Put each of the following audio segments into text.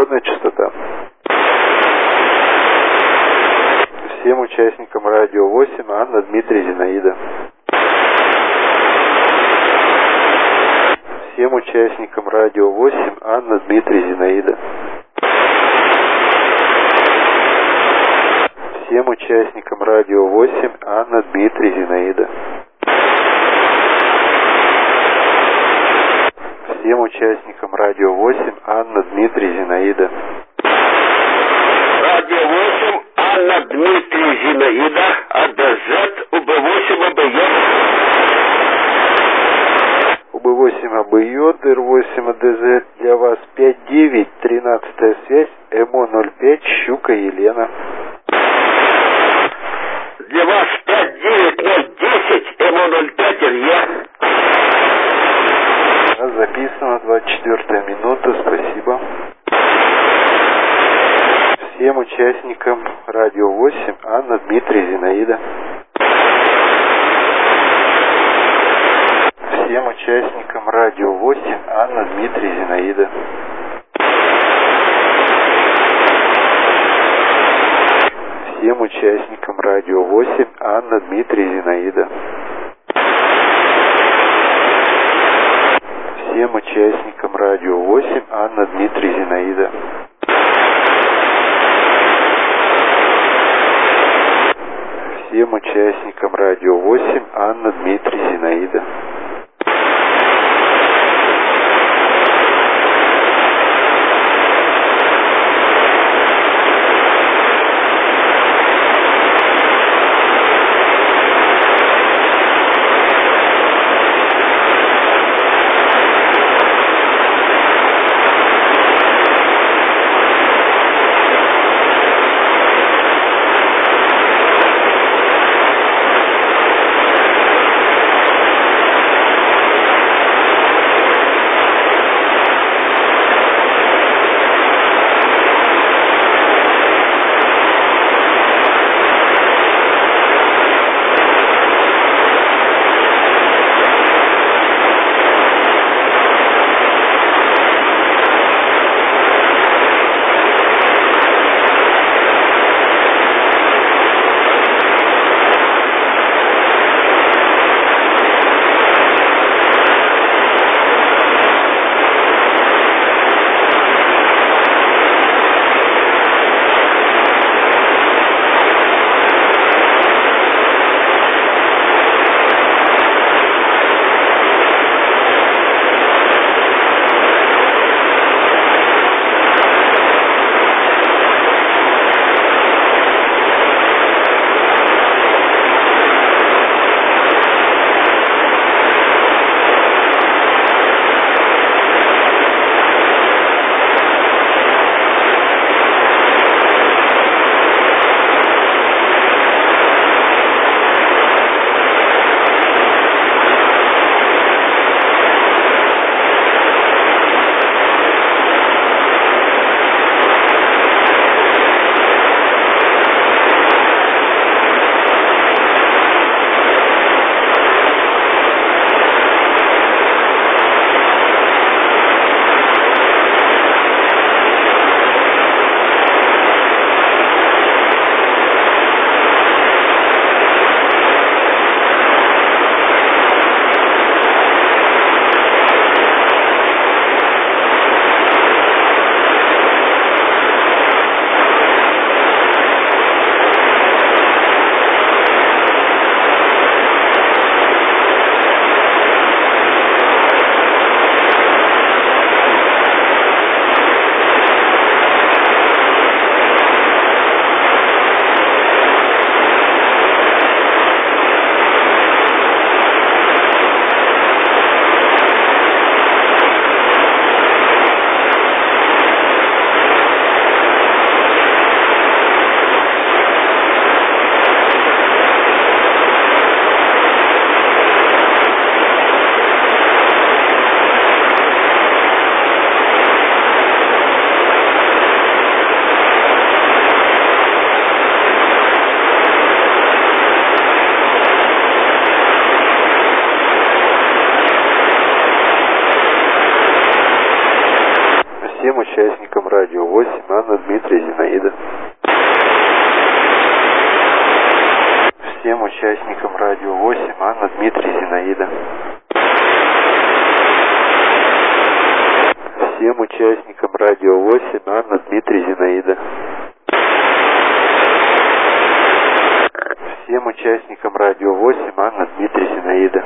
свободная частота. Всем участникам радио 8 Анна, Дмитрий, Зинаида. Всем участникам радио 8 Анна, Дмитрий, Зинаида. Всем участникам радио 8 Анна, Дмитрий, Зинаида. Всем участникам радио 8 Анна, Дмитрий, Зинаида. Радио 8 Анна, Дмитрий, Зинаида, АДЗ, УБ8 АБЙ. УБ8 АБЙ, Р8 АДЗ, для вас 5-9, 13-я связь, МО-05, Щука Елена. Для вас 59010, МО-05, Илья. Записано, 24-я минута, спасибо. Всем участникам радио 8 Анна, Дмитрий, Зинаида. Всем участникам радио 8 Анна, Дмитрий, Зинаида. Всем участникам радио 8 Анна, Дмитрий, Зинаида. Всем участникам радио 8 Анна, Дмитрий, Зинаида. Всем участникам радио 8 Анна, Дмитрий, Зинаида. Всем участникам радио 8, Анна, Дмитрий, Зинаида. Всем участникам радио 8, Анна, Дмитрий, Зинаида. Всем участникам радио 8, Анна, Дмитрий, Зинаида. Всем участникам радио 8, Анна, Дмитрий, Зинаида.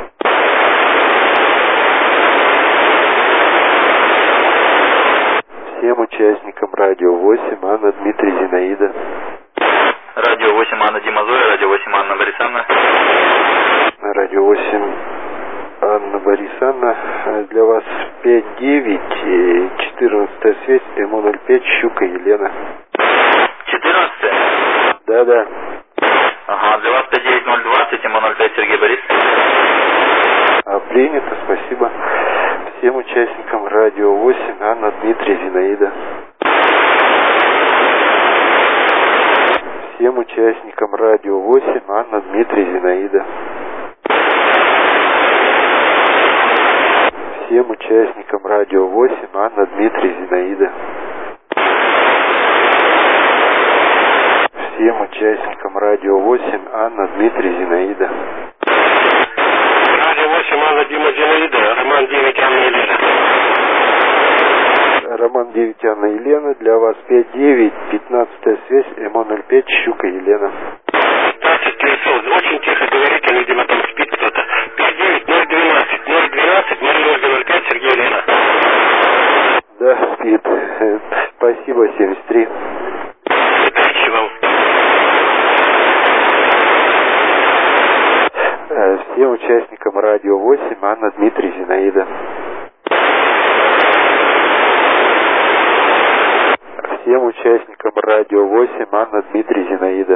Всем участникам радио 8, Анна, Дмитрий, Зинаида. Радио 8, Анна, Дима, Зоя. Радио 8, Анна, Борисовна. Радио 8, Анна, Борисовна. Для вас 5-9, 14 связь, МО-05, Щука, Елена. 14? Да. Ага, для вас 59020, МО-05, Сергей Борис. Принято, спасибо. Всем участникам радио 8, Анна, Дмитрий, Зинаида. Всем участникам радио 8, Анна, Дмитрий, Зинаида. Всем участникам радио 8, Анна, Дмитрий, Зинаида. Всем участникам радио 8, Анна, Дмитрий, Зинаида. Радио 8, Анна, Дима, Зинаида. Роман 9, Анна, Елена. Роман 9, Анна, Елена. Для вас 5-9, 15 связь, МО-05, Щука, Елена. 15 телефон. Очень тихо говорите, видимо, там спит кто-то. 5-9-012, 005, Сергей, Елена. Да, спит. Спасибо, 73. Удачи вам. Всем участникам радио 8, Анна, Дмитрий, Зинаида. Всем участникам радио 8, Анна, Дмитрий, Зинаида.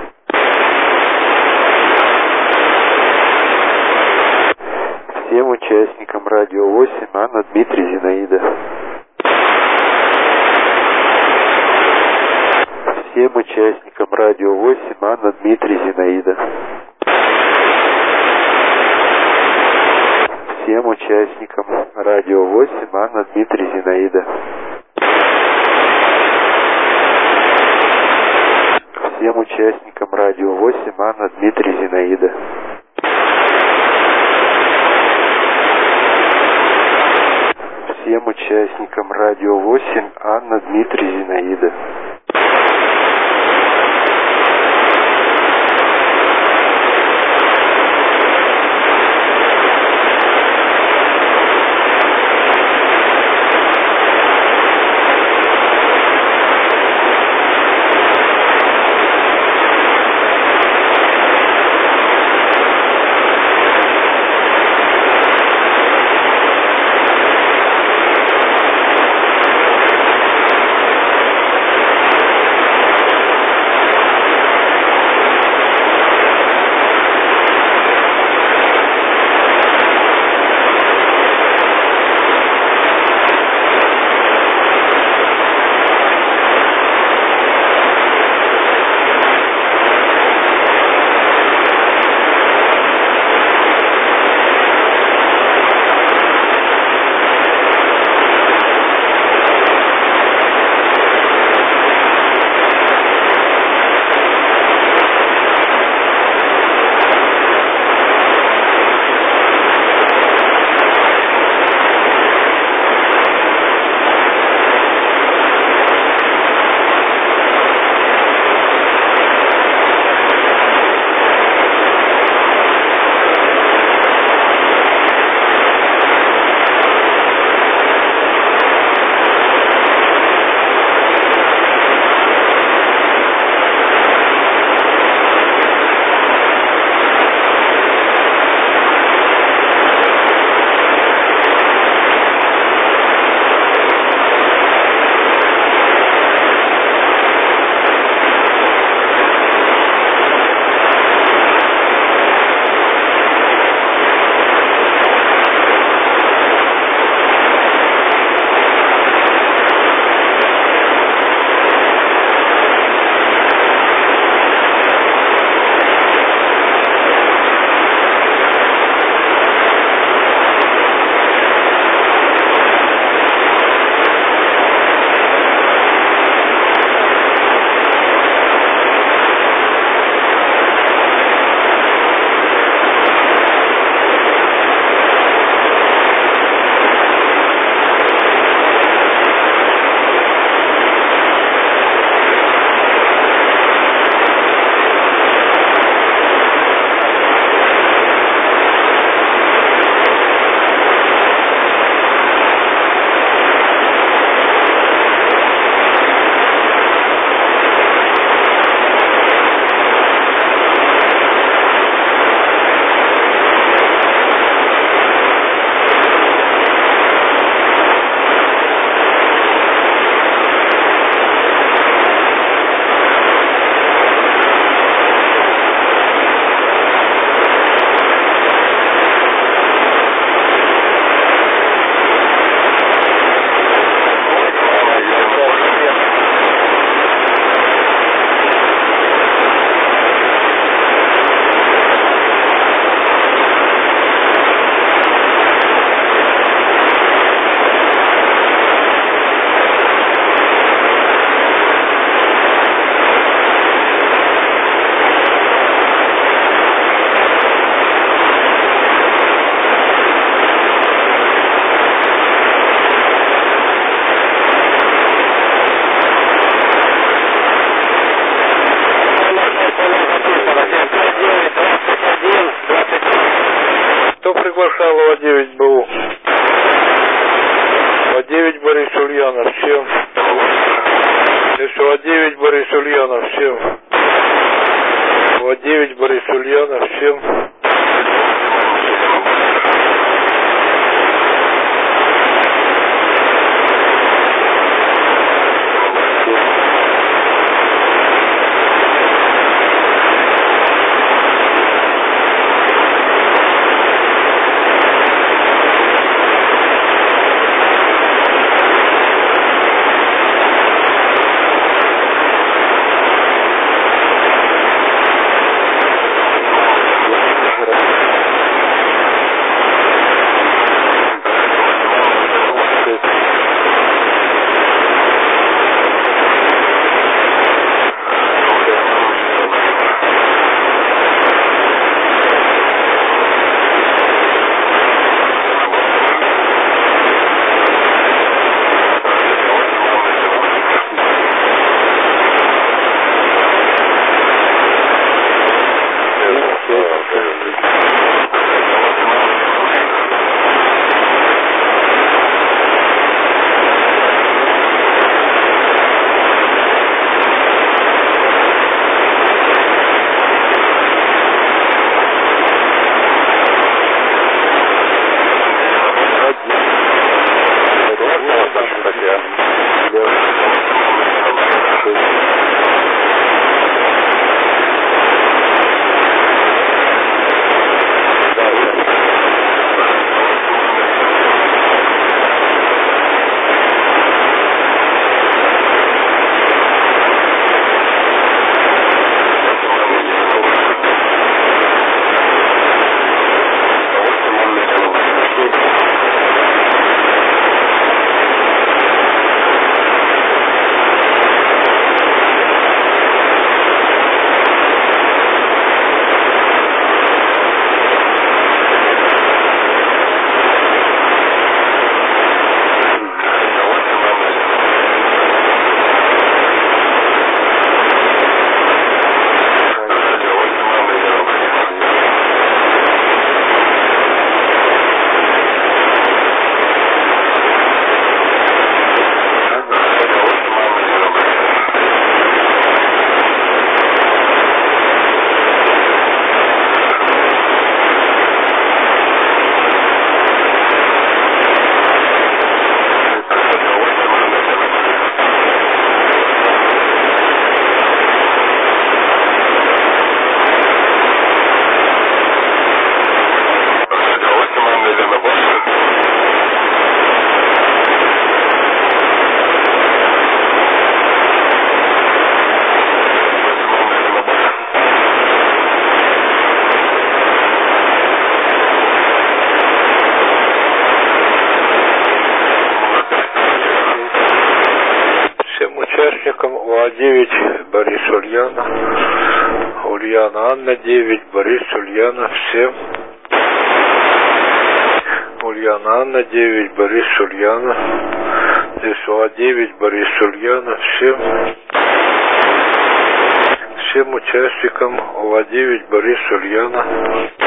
Всем участникам радио 8, Анна, Дмитрий, Зинаида. Всем участникам радио 8, Анна, Дмитрий, Зинаида. Всем участникам радио 8, Анна, Дмитрий, Зинаида. Всем участникам радио 8, Анна, Дмитрий, Зинаида. Всем участникам радио 8, Анна, Дмитрий, Зинаида. Маршалова 9 БУ. А9 Борис Ульянов, всем. А9 Борис Ульянов, всем. А9 Борис Ульянов, всем. А9 Борис Ульянов, Ульяна Анна 9, Борис Ульянов, всем. Ульяна Анна 9, Борис Ульянов, А9 Борис Ульянов, всем. Всем участникам ОВА-9 Борис Ульянов.